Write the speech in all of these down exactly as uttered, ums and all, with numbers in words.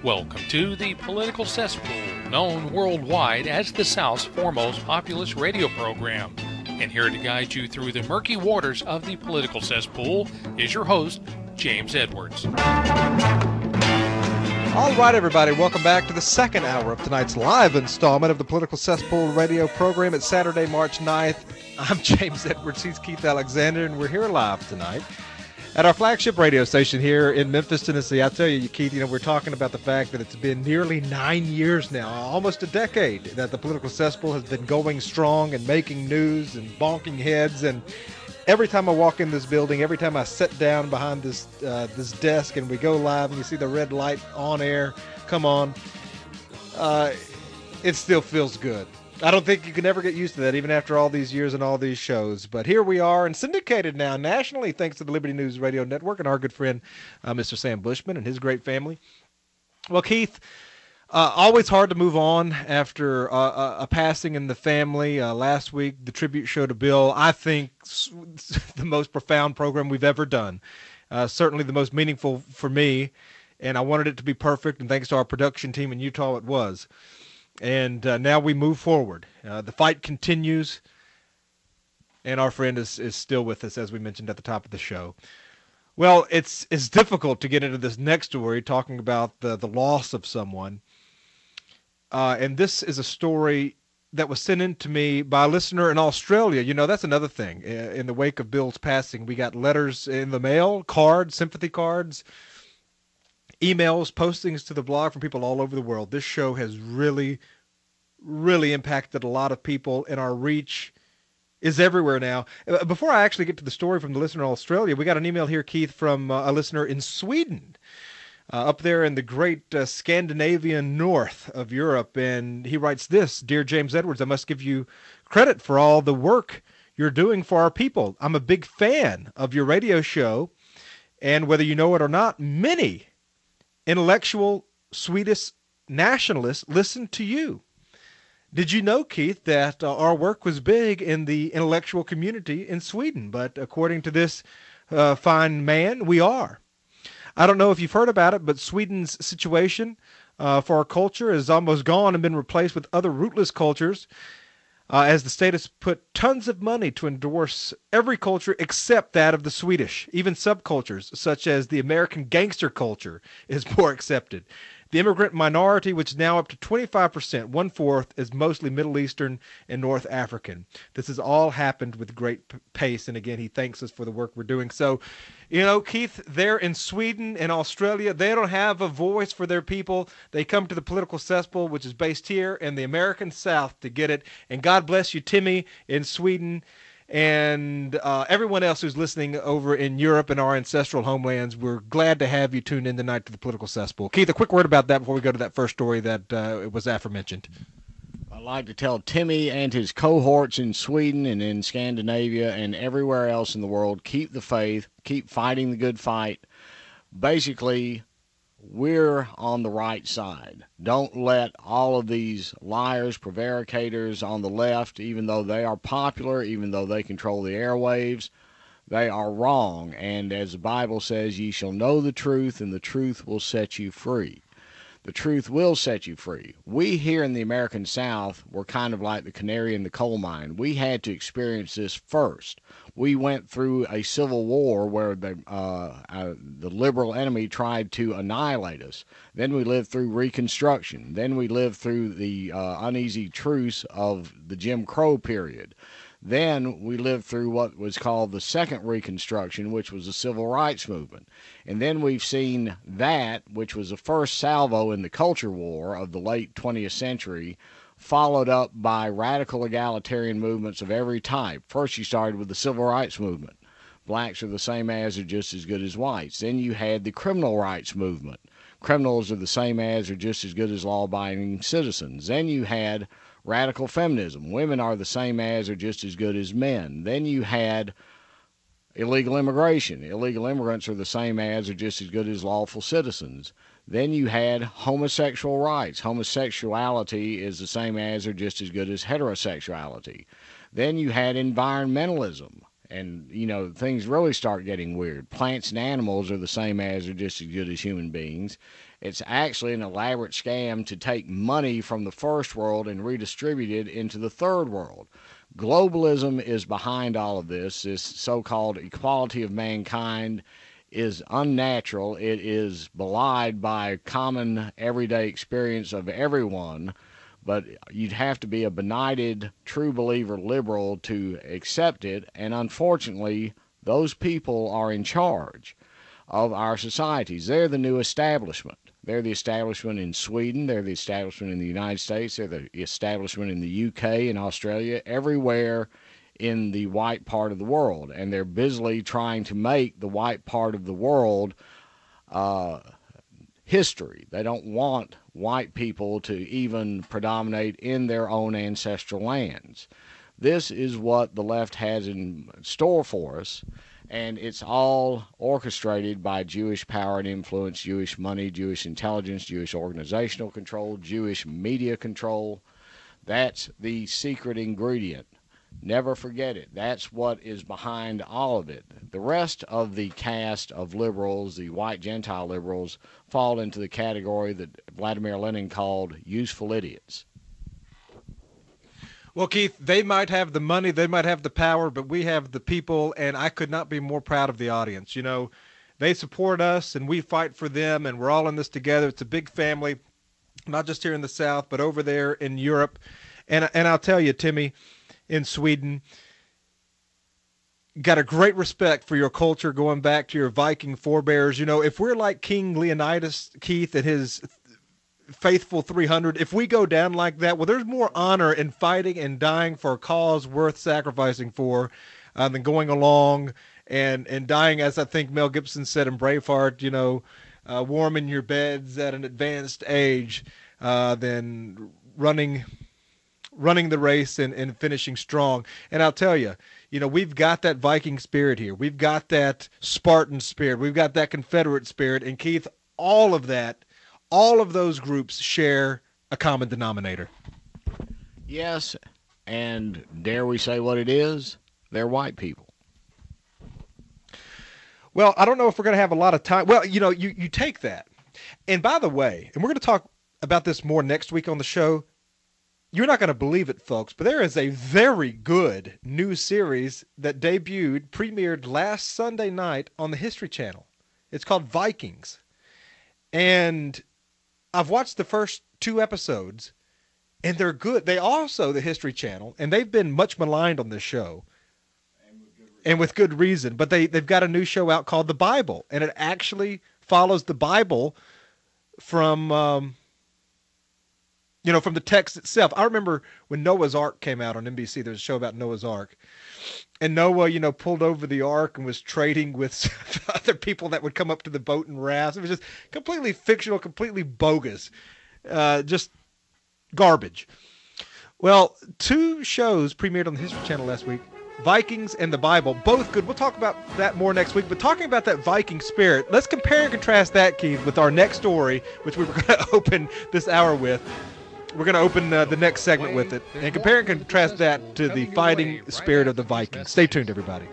Welcome to the Political Cesspool, known worldwide as the South's foremost populist radio program. And here to guide you through the murky waters of the political cesspool is your host, James Edwards. All right, everybody, welcome back to the second hour of tonight's live installment of the Political Cesspool radio program. It's Saturday, March ninth. I'm James Edwards. He's Keith Alexander, and we're here live tonight at our flagship radio station here in Memphis, Tennessee. I tell you, Keith, you know, we're talking about the fact that it's been nearly nine years now, almost a decade, that the Political Cesspool has been going strong and making news and bonking heads. And every time I walk in this building, every time I sit down behind this uh, this desk and we go live and you see the red light on air come on, uh, it still feels good. I don't think you can ever get used to that, even after all these years and all these shows. But here we are, and syndicated now nationally, thanks to the Liberty News Radio Network and our good friend, uh, Mister Sam Bushman and his great family. Well, Keith, uh, always hard to move on after uh, a, a passing in the family. Uh, last week, the tribute show to Bill, I think the most profound program we've ever done. Uh, certainly the most meaningful for me, and I wanted it to be perfect, and thanks to our production team in Utah, it was. And uh, now we move forward. Uh, the fight continues, and our friend is, is still with us, as we mentioned at the top of the show. Well, it's it's difficult to get into this next story, talking about the, the loss of someone. Uh, and this is a story that was sent in to me by a listener in Australia. You know, that's another thing. In the wake of Bill's passing, we got letters in the mail, cards, sympathy cards, emails, postings to the blog from people all over the world. This show has really, really impacted a lot of people, and our reach is everywhere now. Before I actually get to the story from the listener in Australia, we got an email here, Keith, from uh, a listener in Sweden, uh, up there in the great uh, Scandinavian north of Europe. And he writes this: Dear James Edwards, I must give you credit for all the work you're doing for our people. I'm a big fan of your radio show, and whether you know it or not, many intellectual Swedish nationalists listen to you. Did you know, Keith, that uh, our work was big in the intellectual community in Sweden? But according to this uh, fine man, we are. I don't know if you've heard about it, but Sweden's situation uh, for our culture is almost gone and been replaced with other rootless cultures, uh, as the state has put tons of money to endorse every culture except that of the Swedish. Even subcultures, such as the American gangster culture, is more accepted. The immigrant minority, which is now up to twenty-five percent, one-fourth, is mostly Middle Eastern and North African. This has all happened with great p- pace, and again, he thanks us for the work we're doing. So, you know, Keith, they're in Sweden and Australia. They don't have a voice for their people. They come to the Political Cesspool, which is based here in the American South, to get it. And God bless you, Timmy, in Sweden, and uh, everyone else who's listening over in Europe and our ancestral homelands. We're glad to have you tuned in tonight to the Political Cesspool. Keith, a quick word about that before we go to that first story that uh, was aforementioned. I'd like to tell Timmy and his cohorts in Sweden and in Scandinavia and everywhere else in the world, keep the faith, keep fighting the good fight. Basically, we're on the right side. Don't let all of these liars, prevaricators on the left, even though they are popular, even though they control the airwaves, they are wrong. And as the Bible says, ye shall know the truth, and the truth will set you free. The truth will set you free. We here in the American South were kind of like the canary in the coal mine. We had to experience this first. We went through a civil war where the uh, uh, the liberal enemy tried to annihilate us. Then we lived through Reconstruction. Then we lived through the uh, uneasy truce of the Jim Crow period. Then we lived through what was called the Second Reconstruction, which was the Civil Rights Movement. And then we've seen that, which was the first salvo in the culture war of the late twentieth century, followed up by radical egalitarian movements of every type. First you started with the Civil Rights Movement. Blacks are the same as or just as good as whites. Then you had the Criminal Rights Movement. Criminals are the same as or just as good as law-abiding citizens. Then you had radical feminism. Women are the same as or just as good as men. Then you had illegal immigration. Illegal immigrants are the same as or just as good as lawful citizens. Then you had homosexual rights. Homosexuality is the same as or just as good as heterosexuality. Then you had environmentalism. And, you know, things really start getting weird. Plants and animals are the same as or just as good as human beings. It's actually an elaborate scam to take money from the first world and redistribute it into the third world. Globalism is behind all of this. This so-called equality of mankind is unnatural. It is belied by common everyday experience of everyone, but you'd have to be a benighted, true believer liberal to accept it, and unfortunately, those people are in charge of our societies. They're the new establishment. They're the establishment in Sweden. They're the establishment in the United States. They're the establishment in the U K and Australia, everywhere in the white part of the world. And they're busily trying to make the white part of the world uh, history. They don't want white people to even predominate in their own ancestral lands. This is what the left has in store for us. And it's all orchestrated by Jewish power and influence, Jewish money, Jewish intelligence, Jewish organizational control, Jewish media control. That's the secret ingredient. Never forget it. That's what is behind all of it. The rest of the cast of liberals, the white Gentile liberals, fall into the category that Vladimir Lenin called useful idiots. Well, Keith, they might have the money, they might have the power, but we have the people, and I could not be more proud of the audience. You know, they support us, and we fight for them, and we're all in this together. It's a big family, not just here in the South, but over there in Europe. And and I'll tell you, Timmy, in Sweden, got a great respect for your culture going back to your Viking forebears. You know, if we're like King Leonidas, Keith, and his faithful three hundred, if we go down like that, well, there's more honor in fighting and dying for a cause worth sacrificing for uh, than going along and and dying, as I think Mel Gibson said in Braveheart, you know, uh, warm in your beds at an advanced age, uh, than running running the race and, and finishing strong. And I'll tell you, you know, we've got that Viking spirit here. We've got that Spartan spirit. We've got that Confederate spirit. And Keith, all of that, all of those groups share a common denominator. Yes, and dare we say what it is? They're white people. Well, I don't know if we're going to have a lot of time. Well, you know, you, you take that. And by the way, and we're going to talk about this more next week on the show, you're not going to believe it, folks, but there is a very good new series that debuted, premiered last Sunday night on the History Channel. It's called Vikings. And I've watched the first two episodes, and they're good. They also, the History Channel, and they've been much maligned on this show, and with good reason, and with good reason but they, they've got a new show out called The Bible, and it actually follows the Bible from, um, you know, from the text itself. I remember when Noah's Ark came out on N B C, there was a show about Noah's Ark. And Noah, you know, pulled over the ark and was trading with other people that would come up to the boat and rafts. It was just completely fictional, completely bogus, uh, just garbage. Well, two shows premiered on the History Channel last week, Vikings and the Bible, both good. We'll talk about that more next week. But talking about that Viking spirit, let's compare and contrast that, Keith, with our next story, which we were going to open this hour with. We're going to open uh, the next segment with it and compare and contrast that to the fighting spirit of the Vikings. Stay tuned, everybody.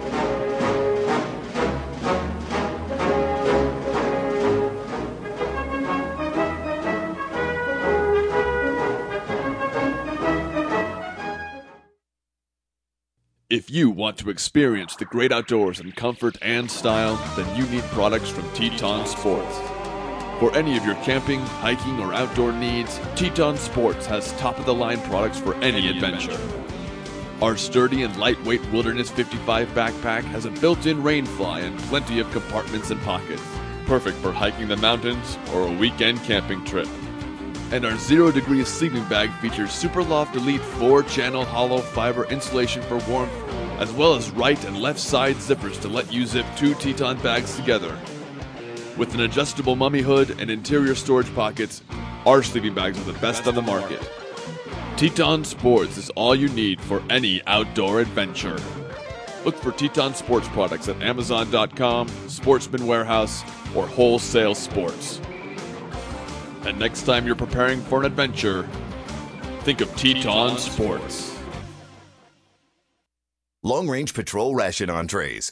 If you want to experience the great outdoors in comfort and style, then you need products from Teton Sports. For any of your camping, hiking, or outdoor needs, Teton Sports has top-of-the-line products for any adventure. Our sturdy and lightweight Wilderness fifty-five backpack has a built-in rain fly and plenty of compartments and pockets, perfect for hiking the mountains or a weekend camping trip. And our Zero Degrees sleeping bag features Superloft Elite four channel hollow fiber insulation for warmth, as well as right and left side zippers to let you zip two Teton bags together. With an adjustable mummy hood and interior storage pockets, our sleeping bags are the best on the market. Teton Sports is all you need for any outdoor adventure. Look for Teton Sports products at Amazon dot com, Sportsman Warehouse, or Wholesale Sports. And next time you're preparing for an adventure, think of Teton Sports. Long Range Patrol Ration Entrees.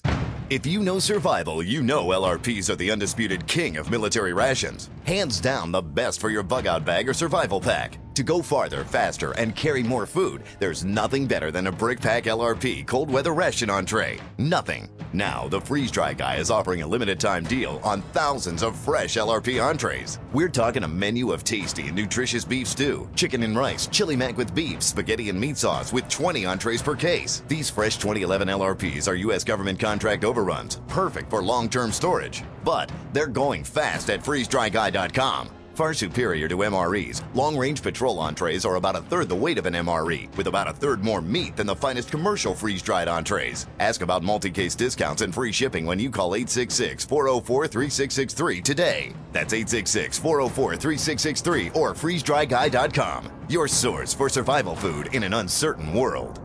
If you know survival, you know L R Ps are the undisputed king of military rations. Hands down the best for your bug-out bag or survival pack. To go farther, faster, and carry more food, there's nothing better than a BrickPack L R P cold weather ration entree. Nothing. Now, the Freeze Dry Guy is offering a limited time deal on thousands of fresh L R P entrees. We're talking a menu of tasty and nutritious beef stew, chicken and rice, chili mac with beef, spaghetti and meat sauce with twenty entrees per case. These fresh twenty eleven L R Ps are U S government contract overruns, perfect for long-term storage. But they're going fast at freeze dry guy dot com. Far superior to M R Es, long-range patrol entrees are about a third the weight of an M R E, with about a third more meat than the finest commercial freeze-dried entrees. Ask about multi-case discounts and free shipping when you call eight six six, four oh four, three six six three today. That's eight six six, four oh four, three six six three or freeze dry guy dot com. Your source for survival food in an uncertain world.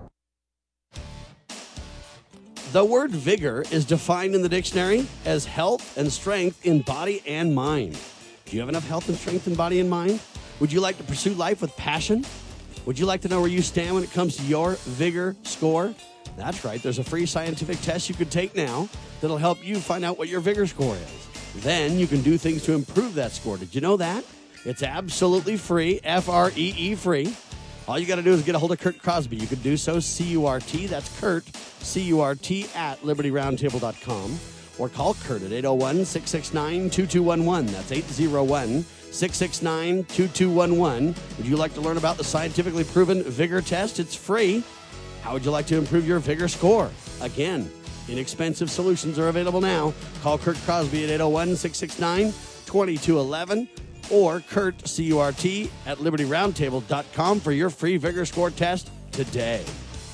The word vigor is defined in the dictionary as health and strength in body and mind. Do you have enough health and strength in body and mind? Would you like to pursue life with passion? Would you like to know where you stand when it comes to your vigor score? That's right. There's a free scientific test you can take now that'll help you find out what your vigor score is. Then you can do things to improve that score. Did you know that? It's absolutely free, F R E E free. All you got to do is get a hold of Curt Crosby. You can do so, C U R T, that's Curt, C U R T, at liberty roundtable dot com. Or call Curt at eight oh one, six six nine, two two one one. That's eight oh one, six six nine, two two one one. Would you like to learn about the scientifically proven vigor test? It's free. How would you like to improve your vigor score? Again, inexpensive solutions are available now. Call Curt Crosby at eight oh one, six six nine, two two one one or Curt, C U R T, at liberty roundtable dot com for your free vigor score test today.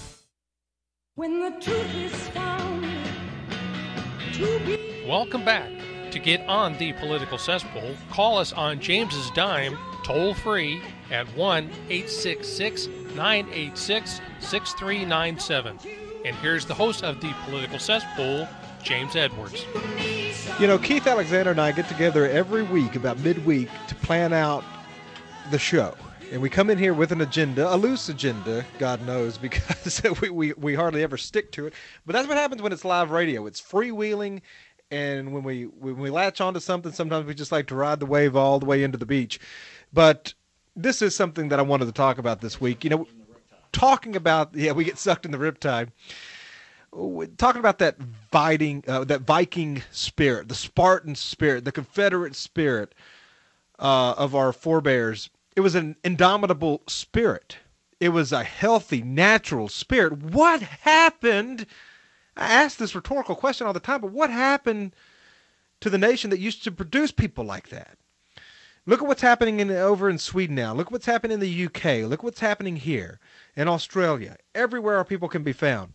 When the truth is found to be... Welcome back. To get on the Political Cesspool, call us on James's dime, toll free, at one eight six six, nine eight six, six three nine seven. And here's the host of the Political Cesspool, James Edwards. You know, Keith Alexander and I get together every week, about midweek, to plan out the show. And we come in here with an agenda, a loose agenda, God knows, because we, we, we hardly ever stick to it. But that's what happens when it's live radio. It's freewheeling, and when we when we latch onto something, sometimes we just like to ride the wave all the way into the beach. But this is something that I wanted to talk about this week. You know, talking about, yeah, we get sucked in the riptide. Talking about that Viking, uh, that Viking spirit, the Spartan spirit, the Confederate spirit uh, of our forebears. It was an indomitable spirit. It was a healthy, natural spirit. What happened? I ask this rhetorical question all the time, but what happened to the nation that used to produce people like that? Look at what's happening in, over in Sweden now. Look what's happening in the U K. Look what's happening here in Australia. Everywhere our people can be found.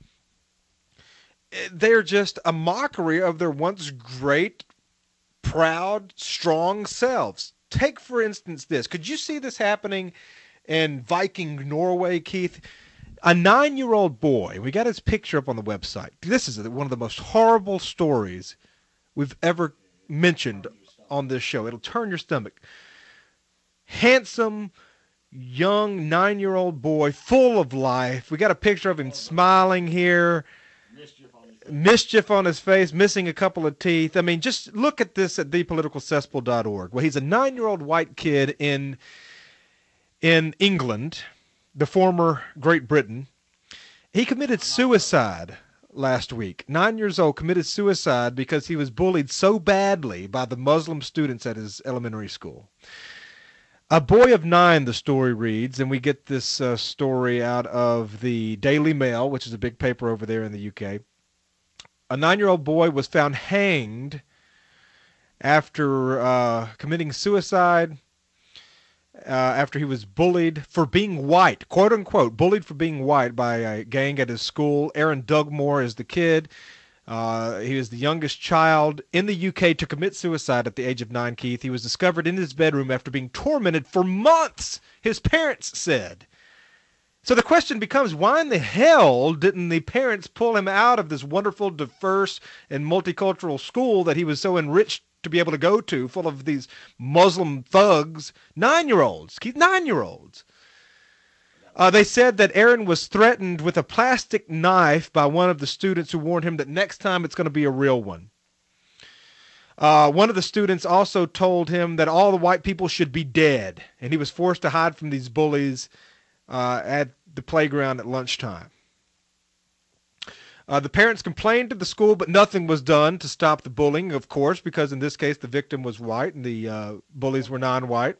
They're just a mockery of their once great, proud, strong selves. Take, for instance, this. Could you see this happening in Viking Norway, Keith? A nine-year-old boy, we got his picture up on the website. This is one of the most horrible stories we've ever mentioned on this show. It'll turn your stomach. Handsome, young nine-year-old boy, full of life. We got a picture of him smiling here. Mischief on his face, missing a couple of teeth. I mean, just look at this at the political cesspool dot org. Well, he's a nine-year-old white kid in in England, the former Great Britain. He committed suicide last week. Nine years old, committed suicide because he was bullied so badly by the Muslim students at his elementary school. A boy of nine, the story reads, and we get this uh, story out of the Daily Mail, which is a big paper over there in the U K. A nine-year-old boy was found hanged after uh, committing suicide, uh, after he was bullied for being white, quote-unquote, bullied for being white by a gang at his school. Aaron Dugmore is the kid. Uh, he was the youngest child in the U K to commit suicide at the age of nine, Keith. He was discovered in his bedroom after being tormented for months, his parents said. So the question becomes, why in the hell didn't the parents pull him out of this wonderful, diverse, and multicultural school that he was so enriched to be able to go to, full of these Muslim thugs, nine-year-olds, Keith, nine-year-olds? Uh, they said that Aaron was threatened with a plastic knife by one of the students who warned him that next time it's going to be a real one. Uh, one of the students also told him that all the white people should be dead, and he was forced to hide from these bullies uh, at the playground at lunchtime. Uh, the parents complained to the school, but nothing was done to stop the bullying, of course, because in this case the victim was white and the uh, bullies were non-white.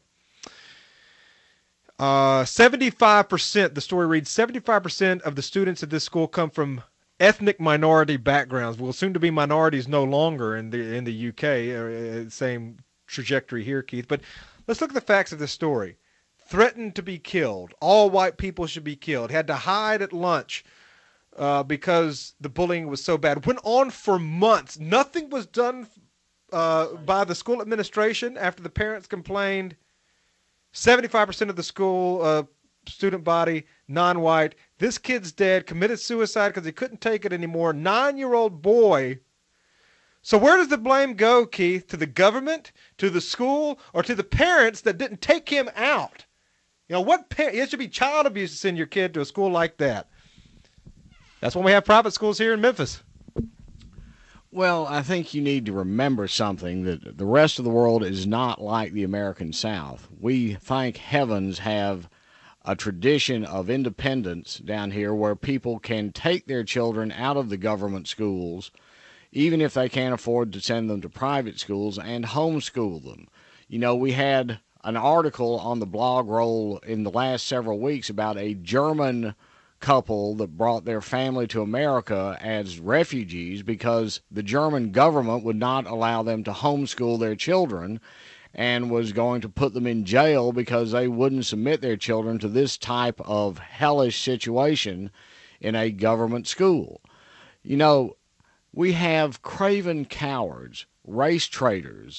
Uh, seventy-five percent, the story reads, seventy-five percent of the students at this school come from ethnic minority backgrounds. Well, soon to be minorities no longer in the in the U K. Uh, same trajectory here, Keith. But let's look at the facts of this story. Threatened to be killed. All white people should be killed. Had to hide at lunch uh, because the bullying was so bad. Went on for months. Nothing was done uh, by the school administration after the parents complained. seventy-five percent of the school uh, student body, non-white. This kid's dead, committed suicide because he couldn't take it anymore. Nine-year-old boy. So where does the blame go, Keith? To the government, to the school, or to the parents that didn't take him out? You know, what parent? It should be child abuse to send your kid to a school like that. That's when we have private schools here in Memphis. Well, I think you need to remember something, that the rest of the world is not like the American South. We, thank heavens, have a tradition of independence down here where people can take their children out of the government schools, even if they can't afford to send them to private schools, and homeschool them. You know, we had an article on the blog roll in the last several weeks about a German couple that brought their family to America as refugees because the German government would not allow them to homeschool their children and was going to put them in jail because they wouldn't submit their children to this type of hellish situation in a government school. You know, we have craven cowards, race traitors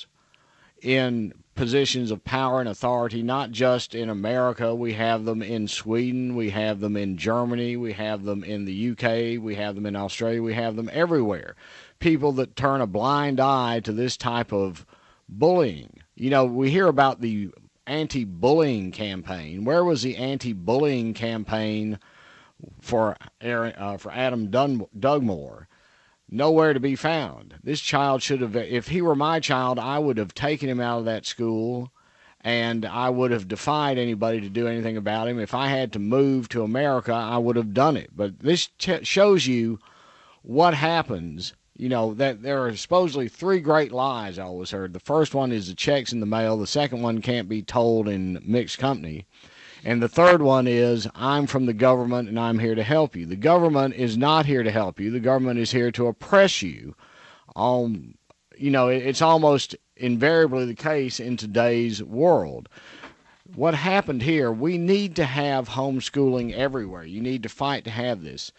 in positions of power and authority, not just in America. We have them in Sweden, we have them in Germany, we have them in the U K, we have them in Australia, we have them everywhere. People that turn a blind eye to this type of bullying. You know, we hear about the anti-bullying campaign. Where was the anti-bullying campaign for Aaron, uh, for Adam Dun- Dugmore? Nowhere to be found. This child should have, if he were my child, I would have taken him out of that school and I would have defied anybody to do anything about him. If I had to move to America, I would have done it. But this ch- shows you what happens. You know, that there are supposedly three great lies I always heard. The first one is the check's in the mail. The second one can't be told in mixed company. And the third one is, I'm from the government and I'm here to help you. The government is not here to help you. The government is here to oppress you. Um, you know, it, it's almost invariably the case in today's world. What happened here, we need to have homeschooling everywhere. You need to fight to have this.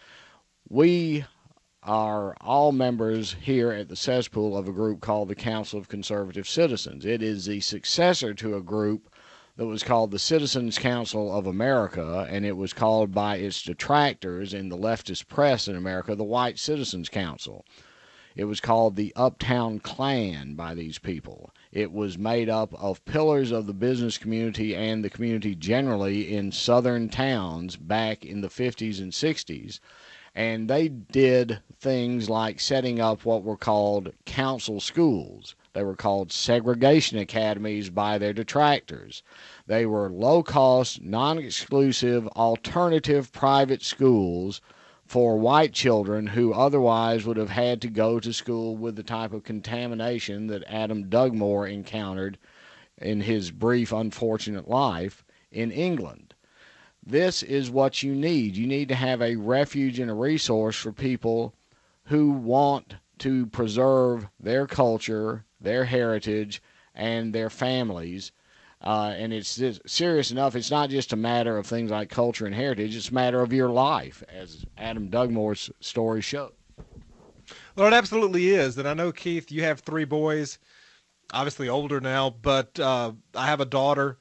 We are all members here at the cesspool of a group called the Council of Conservative Citizens. It is the successor to a group that was called the Citizens Council of America, and it was called by its detractors in the leftist press in America the White Citizens Council. It was called the Uptown Klan by these people. It was made up of pillars of the business community and the community generally in southern towns back in the fifties and sixties, and they did things like setting up what were called council schools. They were called segregation academies by their detractors. They were low-cost, non-exclusive, alternative private schools for white children who otherwise would have had to go to school with the type of contamination that Adam Dugmore encountered in his brief, unfortunate life in England. This is what you need. You need to have a refuge and a resource for people who want to preserve their culture, their heritage, and their families. Uh, and it's serious enough. It's not just a matter of things like culture and heritage. It's a matter of your life, as Adam Dugmore's story shows. Well, it absolutely is. And I know, Keith, you have three boys, obviously older now, but uh, I have a daughter.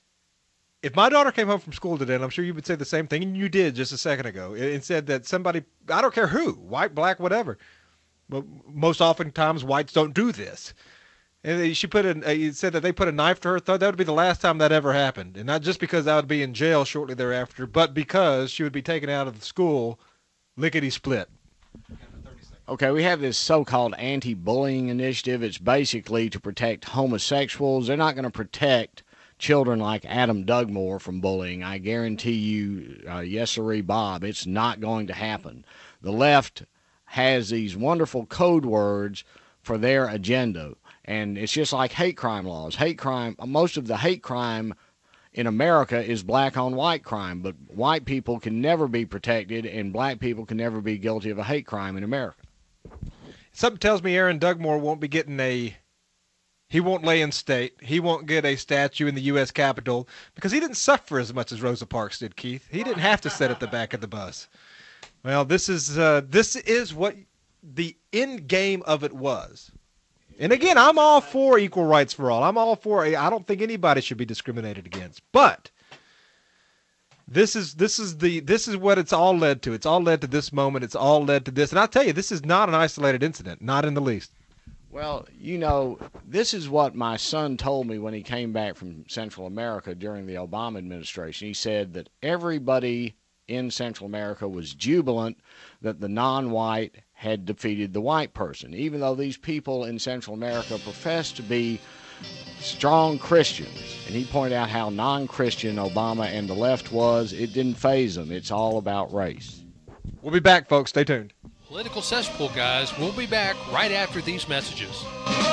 If my daughter came home from school today, and I'm sure you would say the same thing, and you did just a second ago, and said that somebody, I don't care who, white, black, whatever, but most oftentimes whites don't do this. And she put in, uh, you said that they put a knife to her throat. That would be the last time that ever happened. And not just because I would be in jail shortly thereafter, but because she would be taken out of the school lickety-split. Okay, we have this so-called anti-bullying initiative. It's basically to protect homosexuals. They're not going to protect children like Adam Dugmore from bullying. I guarantee you, uh, yes, sirree, Bob, it's not going to happen. The left has these wonderful code words for their agenda. And it's just like hate crime laws. Hate crime, most of the hate crime in America is black on white crime, but white people can never be protected and black people can never be guilty of a hate crime in America. Something tells me Aaron Dugmore won't be getting a, he won't lay in state. He won't get a statue in the U S Capitol because he didn't suffer as much as Rosa Parks did, Keith. He didn't have to sit at the back of the bus. Well, this is, uh, this is what the end game of it was. And again, I'm all for equal rights for all. I'm all for, I don't think anybody should be discriminated against. But this is this is the this is what it's all led to. It's all led to this moment. It's all led to this. And I'll tell you, this is not an isolated incident, not in the least. Well, you know, this is what my son told me when he came back from Central America during the Obama administration. He said that everybody in Central America was jubilant that the non-white had defeated the white person, even though these people in Central America profess to be strong Christians. And he pointed out how non-Christian Obama and the left was. It didn't faze them. It's all about race. We'll be back, folks. Stay tuned. Political Cesspool, guys. We'll be back right after these messages.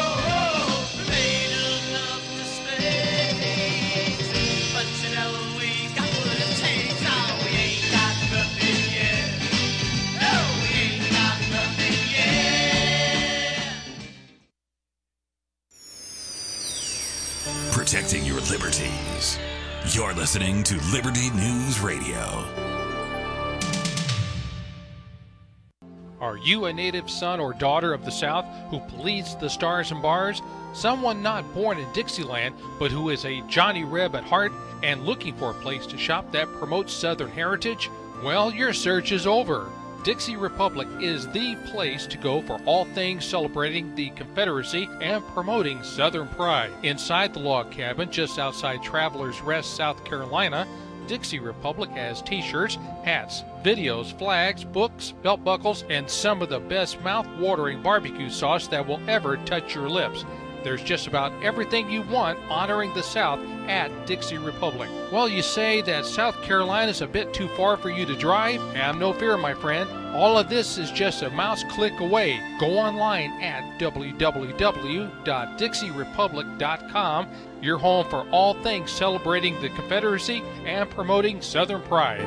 Protecting your liberties. You're listening to Liberty News Radio. Are you a native son or daughter of the South who bleeds the stars and bars? Someone not born in Dixieland, but who is a Johnny Reb at heart and looking for a place to shop that promotes Southern heritage? Well, your search is over. Dixie Republic is the place to go for all things celebrating the Confederacy and promoting Southern pride. Inside the log cabin just outside Travelers Rest, South Carolina, Dixie Republic has t-shirts, hats, videos, flags, books, belt buckles, and some of the best mouth-watering barbecue sauce that will ever touch your lips. There's just about everything you want honoring the South at Dixie Republic. Well, you say that South Carolina's a bit too far for you to drive? Have no fear, my friend. All of this is just a mouse click away. Go online at w w w dot dixie republic dot com, your home for all things celebrating the Confederacy and promoting Southern pride.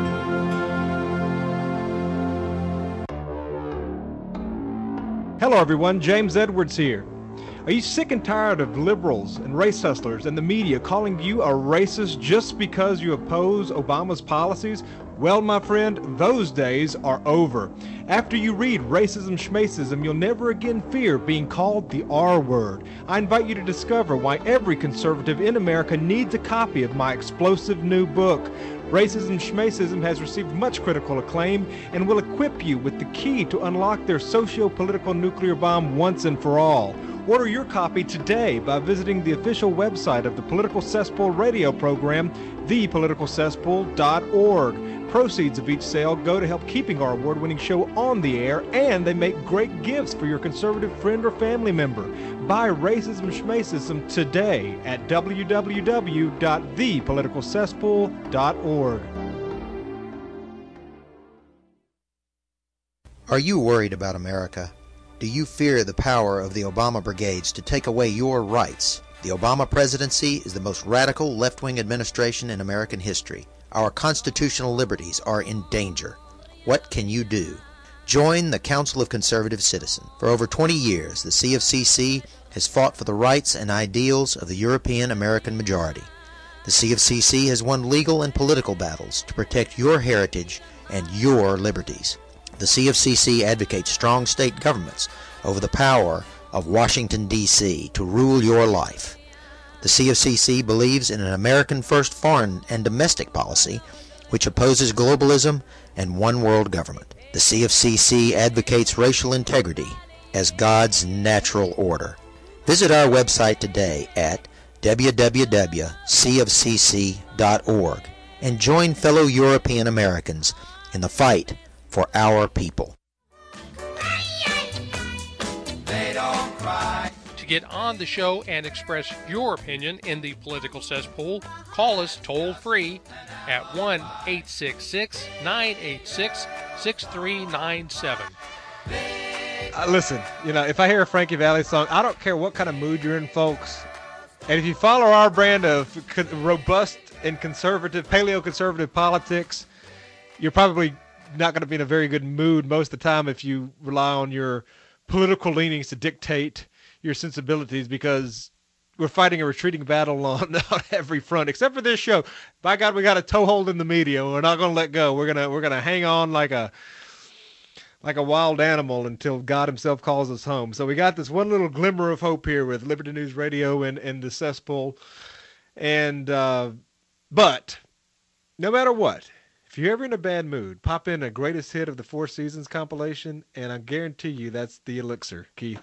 Hello, everyone. James Edwards here. Are you sick and tired of liberals and race hustlers and the media calling you a racist just because you oppose Obama's policies? Well, my friend, those days are over. After you read Racism Schmacism, you'll never again fear being called the R word. I invite you to discover why every conservative in America needs a copy of my explosive new book. Racism Schmacism has received much critical acclaim and will equip you with the key to unlock their socio-political nuclear bomb once and for all. Order your copy today by visiting the official website of the Political Cesspool radio program, the political cesspool dot org. Proceeds of each sale go to help keeping our award-winning show on the air, and they make great gifts for your conservative friend or family member. Buy Racism Schmacism today at w w w dot the political cesspool dot org. Are you worried about America? Do you fear the power of the Obama brigades to take away your rights? The Obama presidency is the most radical left-wing administration in American history. Our constitutional liberties are in danger. What can you do? Join the Council of Conservative Citizens. For over twenty years, the C of C C has fought for the rights and ideals of the European American majority. The C of C C has won legal and political battles to protect your heritage and your liberties. The C of C C advocates strong state governments over the power of Washington, D C to rule your life. The C of C C believes in an American first foreign and domestic policy which opposes globalism and one world government. The C of C C advocates racial integrity as God's natural order. Visit our website today at w w w dot c of c c dot org and join fellow European Americans in the fight for our people. To get on the show and express your opinion in the political cesspool, call us toll-free at one eight six six, nine eight six, six three nine seven. Uh, listen, you know, if I hear a Frankie Valli song, I don't care what kind of mood you're in, folks. And if you follow our brand of co- robust and conservative, paleo-conservative politics, you're probably not going to be in a very good mood most of the time if you rely on your political leanings to dictate your sensibilities, because we're fighting a retreating battle on, on every front, except for this show. By God, we got a toehold in the media. We're not going to let go. We're gonna we're gonna hang on like a like a wild animal until God himself calls us home. So we got this one little glimmer of hope here with Liberty News Radio and, and the cesspool. And uh, but no matter what, if you're ever in a bad mood, pop in a greatest hit of the Four Seasons compilation, and I guarantee you that's the elixir, Keith.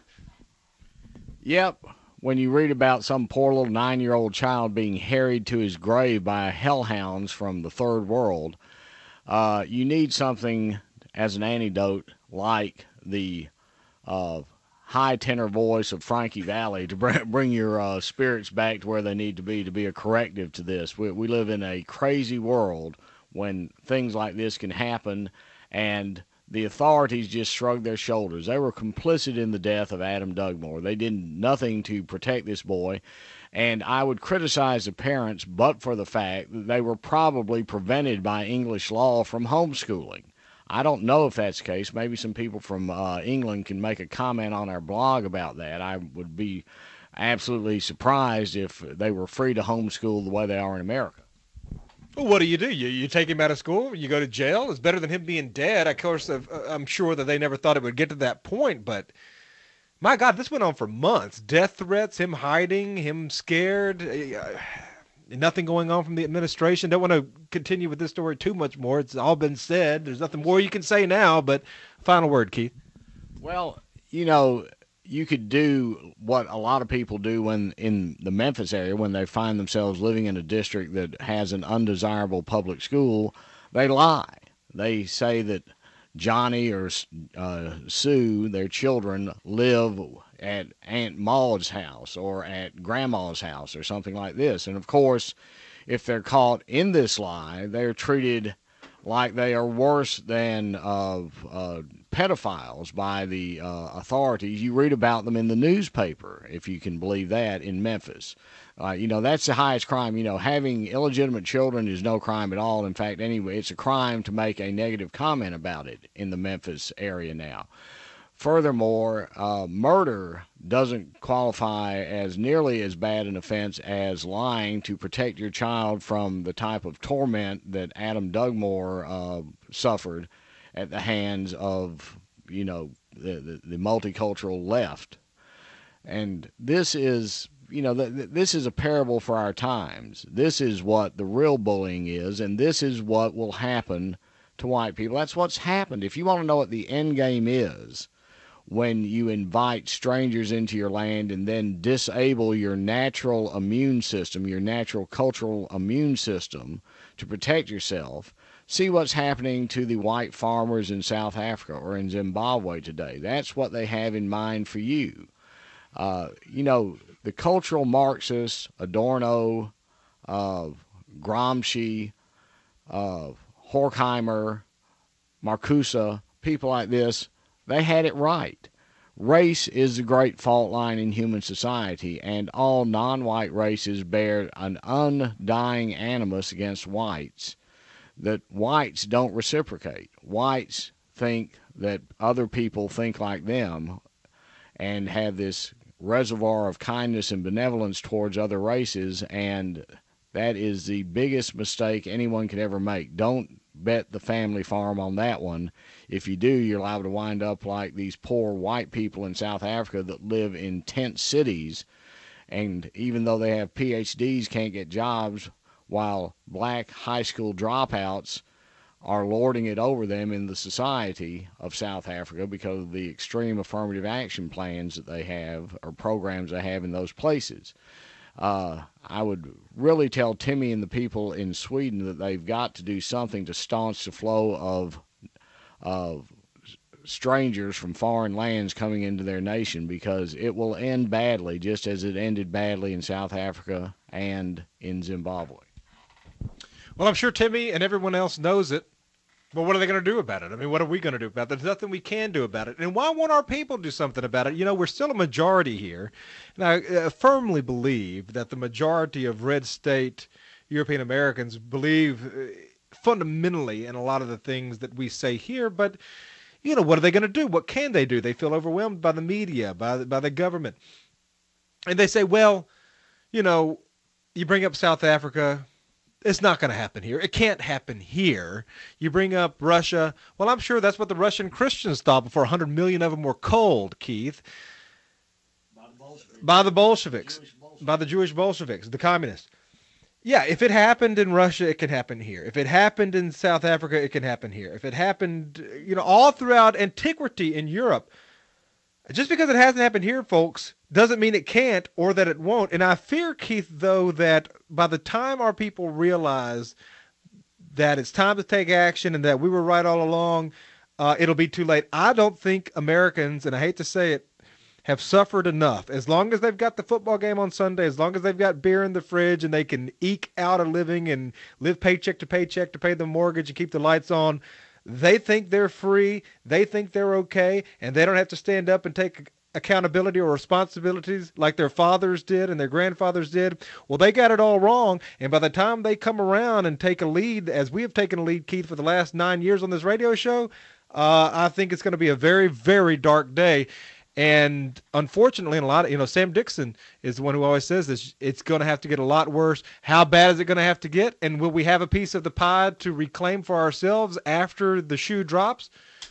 Yep. When you read about some poor little nine-year-old child being harried to his grave by hellhounds from the third world, uh, you need something as an antidote like the uh, high tenor voice of Frankie Valli to bring, bring your uh, spirits back to where they need to be, to be a corrective to this. We, we live in a crazy world when things like this can happen, and the authorities just shrugged their shoulders. They were complicit in the death of Adam Dugmore. They did nothing to protect this boy, and I would criticize the parents but for the fact that they were probably prevented by English law from homeschooling. I don't know if that's the case. Maybe some people from uh, England can make a comment on our blog about that. I would be absolutely surprised if they were free to homeschool the way they are in America. Well, what do you do? You you take him out of school, you go to jail. It's better than him being dead. Of course, I'm sure that they never thought it would get to that point, but my God, this went on for months. Death threats, him hiding, him scared, uh, nothing going on from the administration. Don't want to continue with this story too much more. It's all been said. There's nothing more you can say now, but final word, Keith. Well, you know, you could do what a lot of people do when in the Memphis area when they find themselves living in a district that has an undesirable public school. They lie. They say that Johnny or uh, Sue, their children, live at Aunt Maud's house or at Grandma's house or something like this. And, of course, if they're caught in this lie, they're treated like they are worse than uh, uh, pedophiles by the uh, authorities. You read about them in the newspaper, if you can believe that, in Memphis. Uh, you know, that's the highest crime. You know, having illegitimate children is no crime at all. In fact, anyway, it's a crime to make a negative comment about it in the Memphis area now. Furthermore, uh, murder doesn't qualify as nearly as bad an offense as lying to protect your child from the type of torment that Adam Dugmore uh, suffered at the hands of, you know, the, the, the multicultural left. And this is, you know, the, this is a parable for our times. This is what the real bullying is, and this is what will happen to white people. That's what's happened. If you want to know what the end game is, when you invite strangers into your land and then disable your natural immune system, your natural cultural immune system to protect yourself, see what's happening to the white farmers in South Africa or in Zimbabwe today. That's what they have in mind for you. Uh, you know, the cultural Marxists, Adorno, uh, Gramsci, uh, Horkheimer, Marcuse, people like this, they had it right. Race is the great fault line in human society, and all non-white races bear an undying animus against whites that whites don't reciprocate. Whites think that other people think like them and have this reservoir of kindness and benevolence towards other races, and that is the biggest mistake anyone could ever make. Don't bet the family farm on that one. If you do, you're liable to wind up like these poor white people in South Africa that live in tent cities, and even though they have P H Ds, can't get jobs, while black high school dropouts are lording it over them in the society of South Africa because of the extreme affirmative action plans that they have or programs they have in those places. Uh, I would really tell Timmy and the people in Sweden that they've got to do something to staunch the flow of of strangers from foreign lands coming into their nation, because it will end badly, just as it ended badly in South Africa and in Zimbabwe. Well, I'm sure Timmy and everyone else knows it. But what are they going to do about it? I mean, what are we going to do about it? There's nothing we can do about it. And why won't our people do something about it? You know, we're still a majority here. And I uh, firmly believe that the majority of red state European Americans believe uh, fundamentally in a lot of the things that we say here. But, you know, what are they going to do? What can they do? They feel overwhelmed by the media, by the, by the government. And they say, well, you know, you bring up South Africa, it's not going to happen here. It can't happen here. You bring up Russia. Well, I'm sure that's what the Russian Christians thought before one hundred million of them were cold, Keith. By the Bolsheviks. By the Bolsheviks. Bolsheviks. By the Jewish Bolsheviks, the communists. Yeah, if it happened in Russia, it can happen here. If it happened in South Africa, it can happen here. If it happened, you know, all throughout antiquity in Europe, just because it hasn't happened here, folks, doesn't mean it can't or that it won't. And I fear, Keith, though, that by the time our people realize that it's time to take action and that we were right all along, uh, it'll be too late. I don't think Americans, and I hate to say it, have suffered enough. As long as they've got the football game on Sunday, as long as they've got beer in the fridge and they can eke out a living and live paycheck to paycheck to pay the mortgage and keep the lights on, they think they're free, they think they're okay, and they don't have to stand up and take accountability or responsibilities like their fathers did and their grandfathers did. Well, they got it all wrong, and by the time they come around and take a lead, as we have taken a lead, Keith, for the last nine years on this radio show, uh, I think it's going to be a very, very dark day. And unfortunately, in a lot of, you know, Sam Dixon is the one who always says this, it's going to have to get a lot worse. How bad is it going to have to get? And will we have a piece of the pie to reclaim for ourselves after the shoe drops?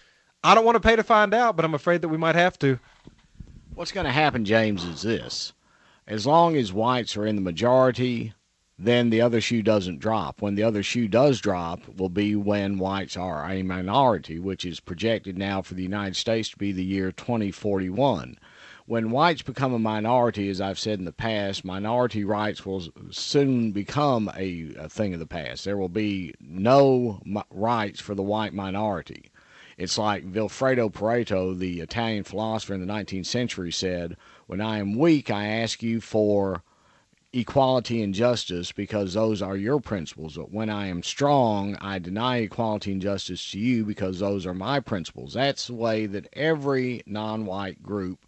I don't want to pay to find out, but I'm afraid that we might have to. What's going to happen, James, is this. As long as whites are in the majority, then the other shoe doesn't drop. When the other shoe does drop will be when whites are a minority, which is projected now for the United States to be the year twenty forty-one. When whites become a minority, as I've said in the past, minority rights will soon become a, a thing of the past. There will be no rights for the white minority. It's like Vilfredo Pareto, the Italian philosopher in the nineteenth century, said, "When I am weak, I ask you for equality and justice because those are your principles. But when I am strong, I deny equality and justice to you because those are my principles." That's the way that every non-white group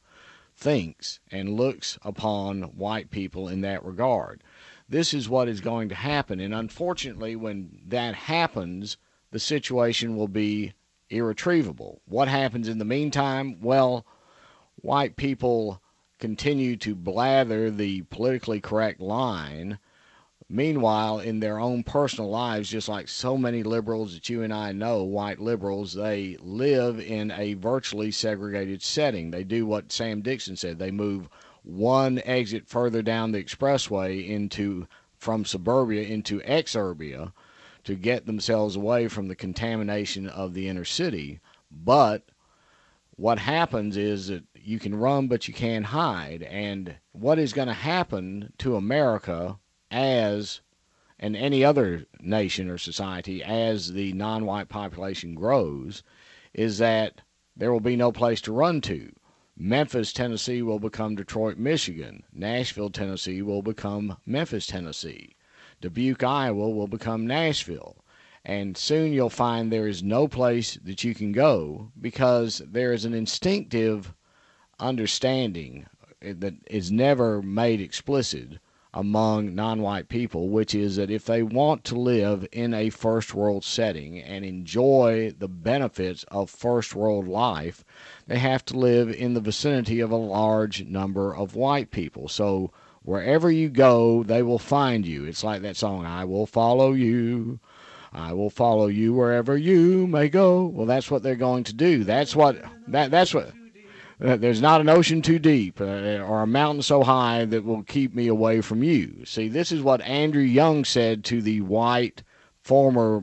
thinks and looks upon white people in that regard. This is what is going to happen. And unfortunately, when that happens, the situation will be irretrievable. What happens in the meantime? Well, white people continue to blather the politically correct line. Meanwhile, in their own personal lives, just like so many liberals that you and I know, white liberals, they live in a virtually segregated setting. They do what Sam Dixon said. They move one exit further down the expressway into from suburbia into exurbia to get themselves away from the contamination of the inner city. But what happens is that you can run, but you can't hide. And what is going to happen to America as, and any other nation or society, as the non-white population grows, is that there will be no place to run to. Memphis, Tennessee will become Detroit, Michigan. Nashville, Tennessee will become Memphis, Tennessee. Dubuque, Iowa will become Nashville. And soon you'll find there is no place that you can go because there is an instinctive understanding that is never made explicit among non-white people, which is that if they want to live in a first world setting and enjoy the benefits of first world life, they have to live in the vicinity of a large number of white people. So wherever you go, they will find you. It's like that song, "I will follow you. I will follow you wherever you may go." Well, that's what they're going to do. That's what that that's what uh, there's not an ocean too deep uh, or a mountain so high that will keep me away from you. See, this is what Andrew Young said to the white former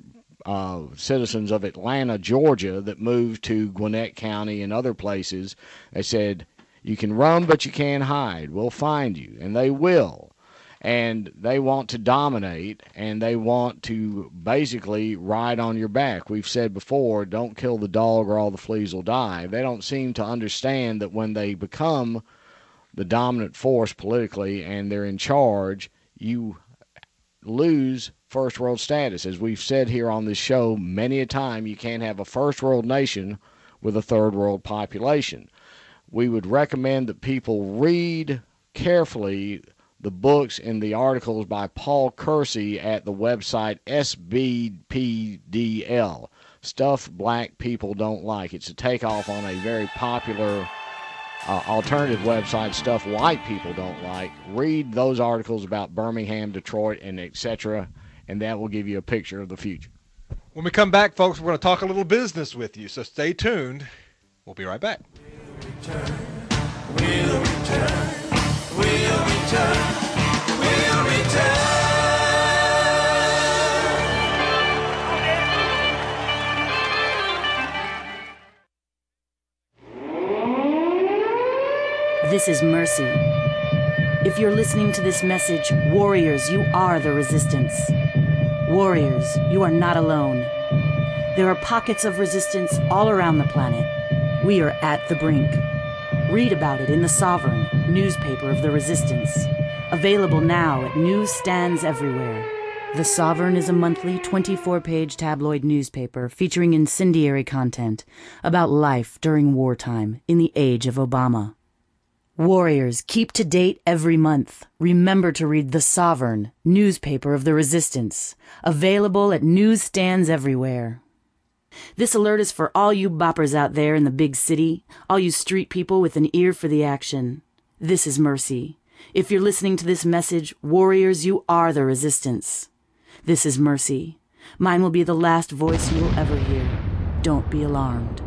uh, citizens of Atlanta, Georgia, that moved to Gwinnett County and other places. They said, you can run, but you can't hide. We'll find you, and they will. And they want to dominate, and they want to basically ride on your back. We've said before, don't kill the dog or all the fleas will die. They don't seem to understand that when they become the dominant force politically and they're in charge, you lose first world status. As we've said here on this show many a time, you can't have a first world nation with a third world population. We would recommend that people read carefully the books and the articles by Paul Kersey at the website S B P D L, Stuff Black People Don't Like. It's a takeoff on a very popular uh, alternative website, Stuff White People Don't Like. Read those articles about Birmingham, Detroit, and et cetera, and that will give you a picture of the future. When we come back, folks, we're going to talk a little business with you, so stay tuned. We'll be right back. We'll return. We'll return. We'll return. We'll return. This is Mercy. If you're listening to this message, warriors, you are the resistance. Warriors, you are not alone. There are pockets of resistance all around the planet. We are at the brink. Read about it in The Sovereign, newspaper of the resistance. Available now at newsstands everywhere. The Sovereign is a monthly twenty-four page tabloid newspaper featuring incendiary content about life during wartime in the age of Obama. Warriors, keep to date every month. Remember to read The Sovereign, newspaper of the resistance. Available at newsstands everywhere. This alert is for all you boppers out there in the big city, all you street people with an ear for the action. This is Mercy. If you're listening to this message, warriors, you are the resistance. This is Mercy. Mine will be the last voice you will ever hear. Don't be alarmed.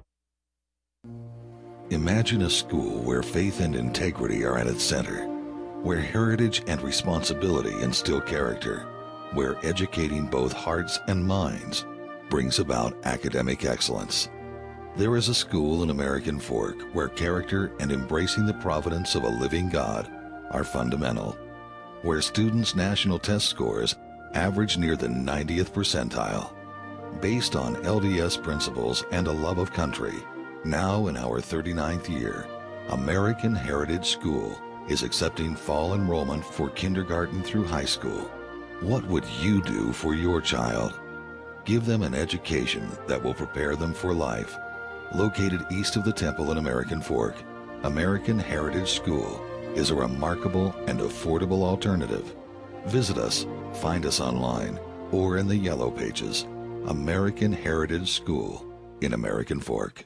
Imagine a school where faith and integrity are at its center, where heritage and responsibility instill character, where educating both hearts and minds brings about academic excellence. There is a school in American Fork where character and embracing the providence of a living God are fundamental, where students' national test scores average near the ninetieth percentile. Based on L D S principles and a love of country, now in our thirty-ninth year, American Heritage School is accepting fall enrollment for kindergarten through high school. What would you do for your child? Give them an education that will prepare them for life. Located east of the temple in American Fork, American Heritage School is a remarkable and affordable alternative. Visit us, find us online, or in the Yellow Pages. American Heritage School in American Fork.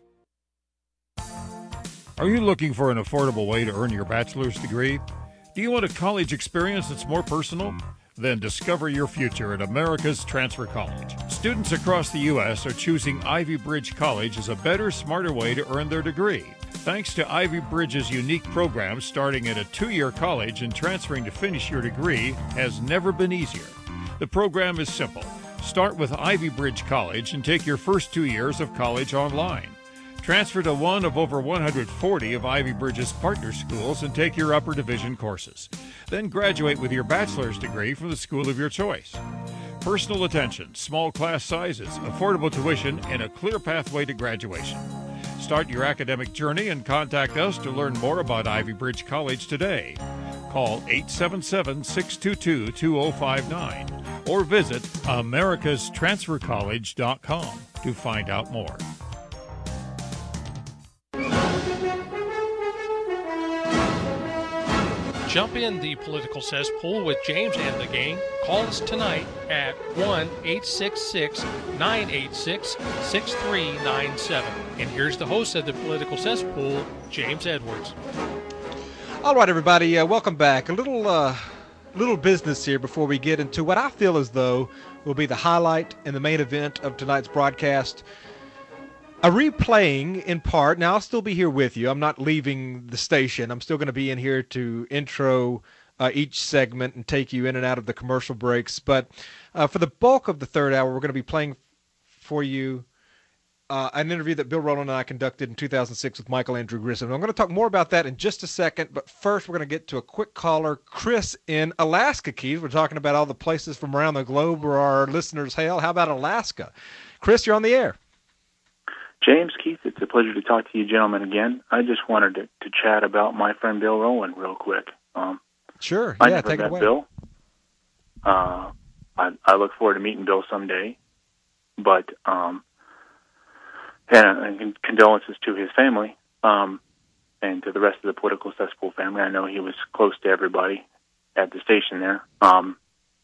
Are you looking for an affordable way to earn your bachelor's degree? Do you want a college experience that's more personal? Then discover your future at America's Transfer College. Students across the U S are choosing Ivy Bridge College as a better, smarter way to earn their degree. Thanks to Ivy Bridge's unique program, starting at a two-year college and transferring to finish your degree has never been easier. The program is simple. Start with Ivy Bridge College and take your first two years of college online. Transfer to one of over one hundred forty of Ivy Bridge's partner schools and take your upper division courses. Then graduate with your bachelor's degree from the school of your choice. Personal attention, small class sizes, affordable tuition, and a clear pathway to graduation. Start your academic journey and contact us to learn more about Ivy Bridge College today. Call eight seven seven, six two two, two zero five nine or visit americas transfer college dot com to find out more. Jump in the political cesspool with James and the gang. Call us tonight at one eight six six, nine eight six, six three nine seven. And here's the host of the political cesspool, James Edwards. All right, everybody, uh, welcome back. A little, uh, little business here before we get into what I feel as though will be the highlight and the main event of tonight's broadcast. A replaying in part. Now, I'll still be here with you. I'm not leaving the station. I'm still going to be in here to intro uh, each segment and take you in and out of the commercial breaks. But uh, for the bulk of the third hour, we're going to be playing for you uh, an interview that Bill Rowland and I conducted in two thousand six with Michael Andrew Grissom. I'm going to talk more about that in just a second, but first we're going to get to a quick caller, Chris in Alaska, Keith. We're talking about all the places from around the globe where our listeners hail. How about Alaska? Chris, you're on the air. James, Keith, it's a pleasure to talk to you gentlemen again. I just wanted to, to chat about my friend Bill Rowland real quick. Um, sure, I yeah, never take met it away. Bill. Uh, I, I look forward to meeting Bill someday, but um, and, and condolences to his family um, and to the rest of the political cesspool family. I know he was close to everybody at the station there. Um,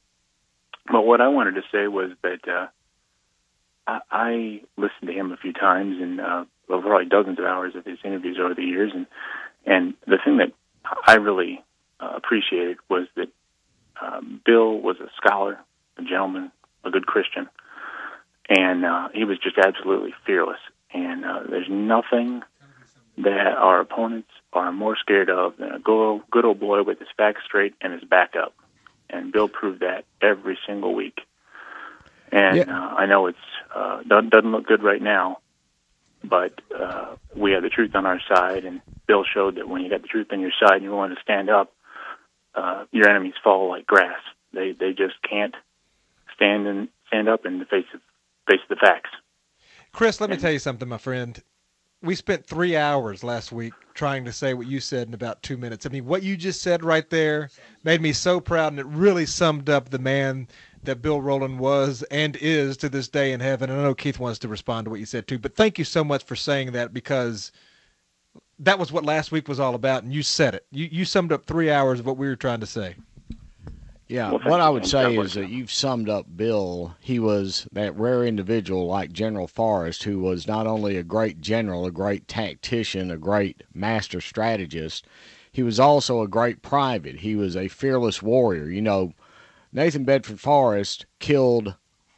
but what I wanted to say was that uh, I, I listened to him a few times, and uh, well, probably dozens of hours of his interviews over the years, and and the thing that I really uh, appreciated was that um, Bill was a scholar, a gentleman, a good Christian, and uh, he was just absolutely fearless. And uh, there's nothing that our opponents are more scared of than a good old, good old boy with his facts straight and his back up. And Bill proved that every single week. And yeah. uh, I know it's uh, doesn't, doesn't look good right now, but uh, we have the truth on our side, and Bill showed that when you got the truth on your side and you're willing to stand up, uh, your enemies fall like grass. They they just can't stand and stand up in the face of face of the facts. Chris, let me tell you something, my friend. We spent three hours last week trying to say what you said in about two minutes. I mean, what you just said right there made me so proud, and it really summed up the man that Bill Rowland was and is to this day in heaven. And I know Keith wants to respond to what you said too, but thank you so much for saying that, because that was what last week was all about, and you said it. You you summed up three hours of what we were trying to say. Yeah, Well, what I would thank say you. is that you've summed up Bill. He was that rare individual like General Forrest, who was not only a great general, a great tactician, a great master strategist, he was also a great private. He was a fearless warrior. You know, Nathan Bedford Forrest killed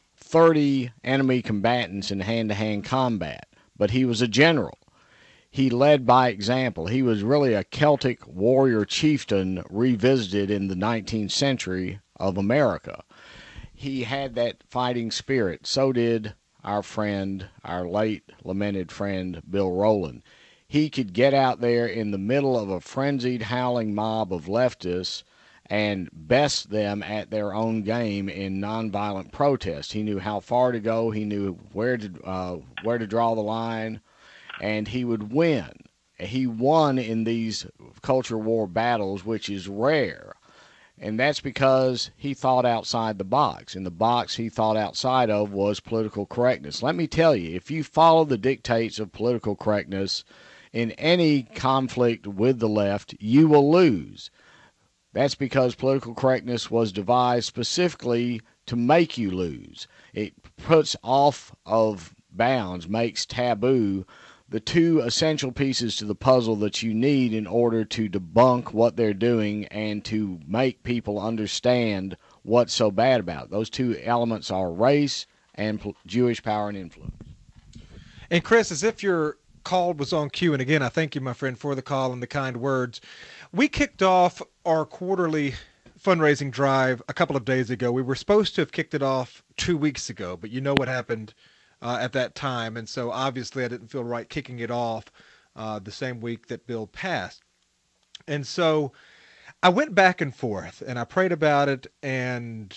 thirty enemy combatants in hand-to-hand combat, but he was a general. He led by example. He was really a Celtic warrior chieftain revisited in the nineteenth century of America. He had that fighting spirit. So did our friend, our late lamented friend, Bill Rowland. He could get out there in the middle of a frenzied, howling mob of leftists and best them at their own game in nonviolent protest. He knew how far to go. He knew where to uh, where to draw the line. And he would win. He won in these culture war battles, which is rare. And that's because he thought outside the box. And the box he thought outside of was political correctness. Let me tell you, if you follow the dictates of political correctness in any conflict with the left, you will lose. That's because political correctness was devised specifically to make you lose. It puts off of bounds, makes taboo the two essential pieces to the puzzle that you need in order to debunk what they're doing and to make people understand what's so bad about it. Those two elements are race and Jewish power and influence. And Chris, as if your call was on cue, and again, I thank you, my friend, for the call and the kind words. We kicked off our quarterly fundraising drive a couple of days ago. We were supposed to have kicked it off two weeks ago, but you know what happened Uh, at that time, and so obviously I didn't feel right kicking it off uh, the same week that Bill passed. And so I went back and forth, and I prayed about it, and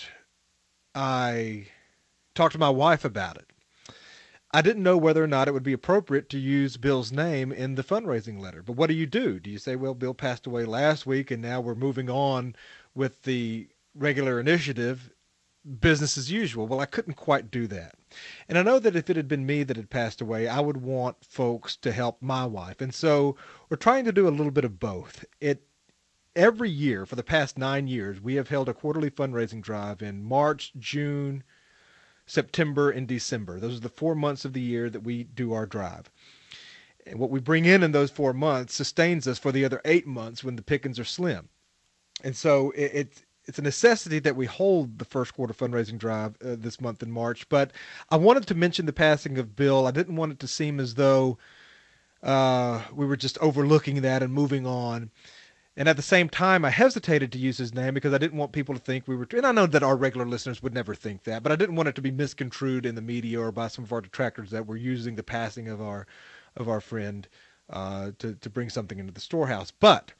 I talked to my wife about it. I didn't know whether or not it would be appropriate to use Bill's name in the fundraising letter. But what do you do? Do you say, well, Bill passed away last week, and now we're moving on with the regular initiative, business as usual? Well, I couldn't quite do that. And I know that if it had been me that had passed away, I would want folks to help my wife. And so we're trying to do a little bit of both. It every year for the past nine years, we have held a quarterly fundraising drive in March, June, September, and December. Those are the four months of the year that we do our drive. And what we bring in in those four months sustains us for the other eight months when the pickings are slim. And so it, it's It's a necessity that we hold the first quarter fundraising drive uh, this month in March. But I wanted to mention the passing of Bill. I didn't want it to seem as though uh, we were just overlooking that and moving on. And at the same time, I hesitated to use his name because I didn't want people to think we were, and I know that our regular listeners would never think that, but I didn't want it to be misconstrued in the media or by some of our detractors that we're using the passing of our of our friend uh, to, to bring something into the storehouse. But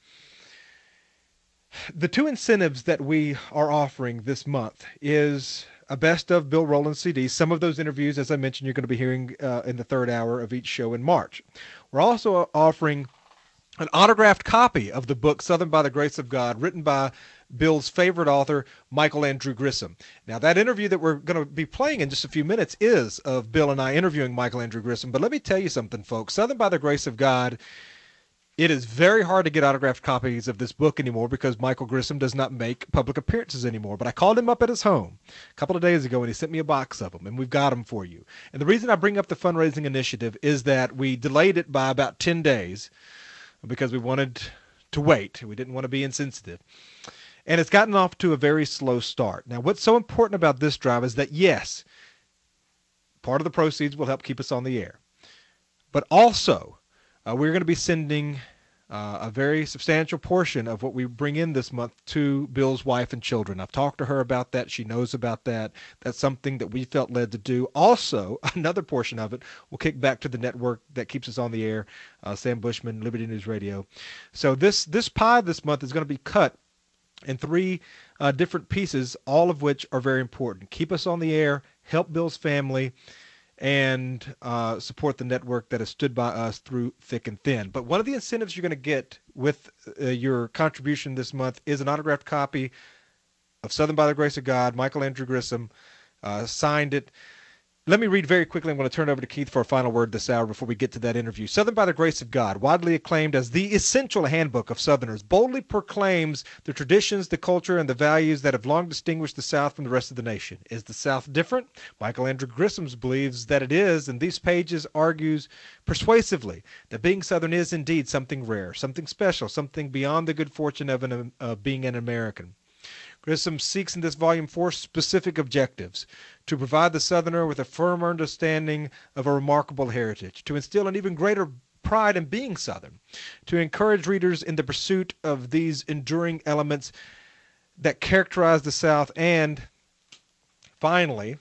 the two incentives that we are offering this month is a best of Bill Rowland C D. Some of those interviews, as I mentioned, you're going to be hearing uh, in the third hour of each show in March. We're also offering an autographed copy of the book Southern by the Grace of God, written by Bill's favorite author, Michael Andrew Grissom. Now, that interview that we're going to be playing in just a few minutes is of Bill and I interviewing Michael Andrew Grissom. But let me tell you something, folks. Southern by the Grace of God, it is very hard to get autographed copies of this book anymore because Michael Grissom does not make public appearances anymore. But I called him up at his home a couple of days ago, and he sent me a box of them, and we've got them for you. And the reason I bring up the fundraising initiative is that we delayed it by about ten days because we wanted to wait. We didn't want to be insensitive. And it's gotten off to a very slow start. Now, what's so important about this drive is that, yes, part of the proceeds will help keep us on the air. But also, uh, we're going to be sending uh, a very substantial portion of what we bring in this month to Bill's wife and children. I've talked to her about that. She knows about that. That's something that we felt led to do. Also, another portion of it will kick back to the network that keeps us on the air, uh, Sam Bushman, Liberty News Radio. So this, this pie this month is going to be cut in three uh, different pieces, all of which are very important. Keep us on the air, help Bill's family, and uh, support the network that has stood by us through thick and thin. But one of the incentives you're going to get with uh, your contribution this month is an autographed copy of Southern by the Grace of God. Michael Andrew Grissom uh, signed it. Let me read very quickly. I'm going to turn it over to Keith for a final word this hour before we get to that interview. Southern by the Grace of God, widely acclaimed as the essential handbook of Southerners, boldly proclaims the traditions, the culture, and the values that have long distinguished the South from the rest of the nation. Is the South different? Michael Andrew Grissom believes that it is, and these pages argues persuasively that being Southern is indeed something rare, something special, something beyond the good fortune of an, uh, being an American. Grissom seeks in this volume four specific objectives: to provide the Southerner with a firm understanding of a remarkable heritage, to instill an even greater pride in being Southern, to encourage readers in the pursuit of these enduring elements that characterize the South, and finally,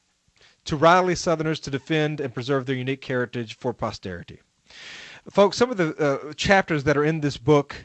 to rally Southerners to defend and preserve their unique heritage for posterity. Folks, some of the uh, chapters that are in this book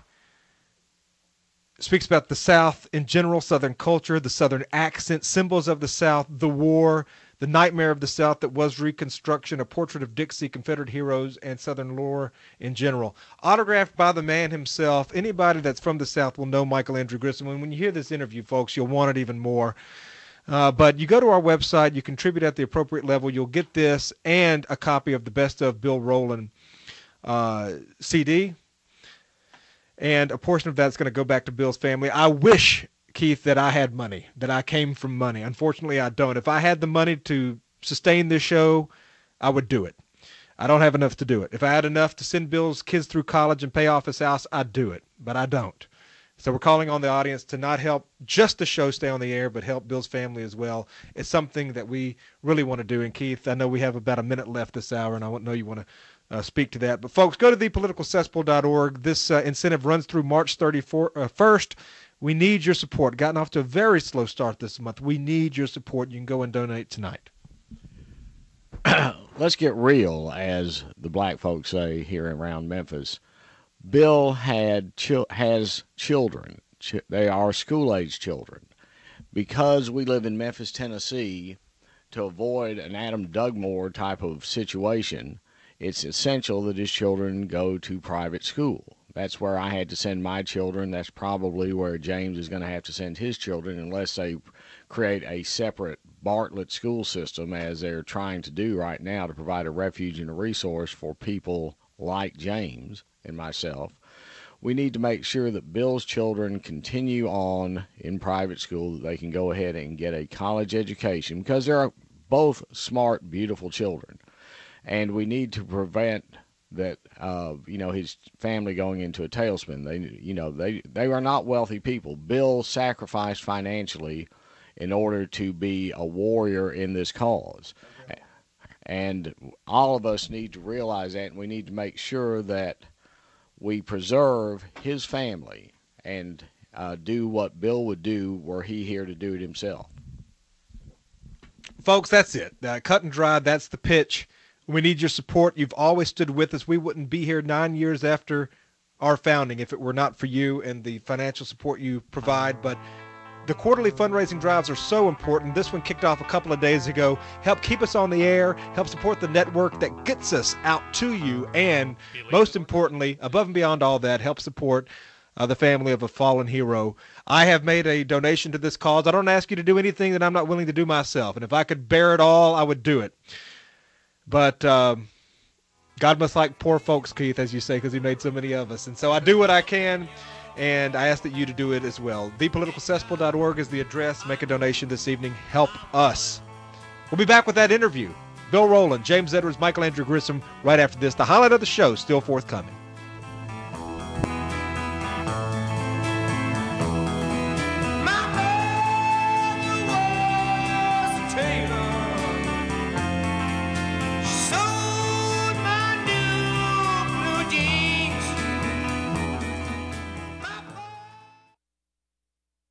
speaks about the South in general, Southern culture, the Southern accent, symbols of the South, the war, the nightmare of the South that was Reconstruction, a portrait of Dixie, Confederate heroes, and Southern lore in general. Autographed by the man himself. Anybody that's from the South will know Michael Andrew Grissom. And when you hear this interview, folks, you'll want it even more. Uh, but you go to our website, you contribute at the appropriate level, you'll get this and a copy of the Best of Bill Rowland uh, C D. And a portion of that's going to go back to Bill's family. I wish, Keith, that I had money, that I came from money. Unfortunately, I don't. If I had the money to sustain this show, I would do it. I don't have enough to do it. If I had enough to send Bill's kids through college and pay off his house, I'd do it. But I don't. So we're calling on the audience to not help just the show stay on the air, but help Bill's family as well. It's something that we really want to do. And, Keith, I know we have about a minute left this hour, and I know you want to Uh, speak to that. But, folks, go to the political cesspool dot org. This uh, incentive runs through March thirty-first. We need your support. Gotten off to a very slow start this month. We need your support. You can go and donate tonight. Let's get real, as the black folks say here around Memphis. Bill had chi- has children. Ch- they are school-age children. Because we live in Memphis, Tennessee, to avoid an Adam Dugmore type of situation, it's essential that his children go to private school. That's where I had to send my children. That's probably where James is going to have to send his children, unless they create a separate Bartlett school system, as they're trying to do right now, to provide a refuge and a resource for people like James and myself. We need to make sure that Bill's children continue on in private school, that they can go ahead and get a college education, because they're both smart, beautiful children. And we need to prevent that, uh, you know, his family going into a tailspin. They, you know, they, they are not wealthy people. Bill sacrificed financially in order to be a warrior in this cause. And all of us need to realize that, and we need to make sure that we preserve his family and uh, do what Bill would do were he here to do it himself. Folks, that's it. Uh, cut and dry, that's the pitch. We need your support. You've always stood with us. We wouldn't be here nine years after our founding if it were not for you and the financial support you provide. But the quarterly fundraising drives are so important. This one kicked off a couple of days ago. Help keep us on the air, help support the network that gets us out to you, and most importantly, above and beyond all that, help support uh, the family of a fallen hero. I have made a donation to this cause. I don't ask you to do anything that I'm not willing to do myself, and if I could bear it all, I would do it. But um, God must like poor folks, Keith, as you say, because he made so many of us. And so I do what I can, and I ask that you to do it as well. the political cesspool dot org is the address. Make a donation this evening. Help us. We'll be back with that interview. Bill Rowland, James Edwards, Michael Andrew Grissom, right after this. The highlight of the show still forthcoming.